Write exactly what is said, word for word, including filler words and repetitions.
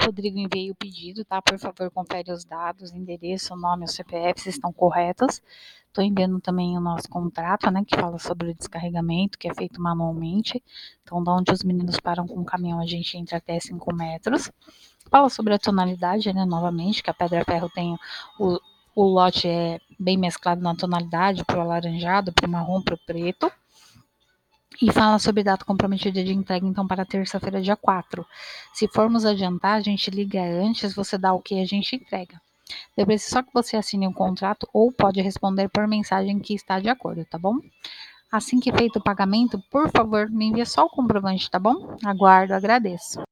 Rodrigo enviei o pedido, tá? Por favor, confere os dados, endereço, nome, o C P F, se estão corretos. Estou enviando também o nosso contrato, né, que fala sobre o descarregamento, que é feito manualmente. Então, da onde os meninos param com o caminhão, a gente entra até cinco metros. Fala sobre a tonalidade, né, novamente, que a Pedra Ferro tem o, o lote é bem mesclado na tonalidade, para o alaranjado, para o marrom, para o preto. E fala sobre data comprometida de entrega, então, para terça-feira, dia quatro. Se formos adiantar, a gente liga antes, você dá o que a gente entrega. Eu preciso só que você assine o contrato ou pode responder por mensagem que está de acordo, tá bom? Assim que feito o pagamento, por favor, me envie só o comprovante, tá bom? Aguardo, agradeço.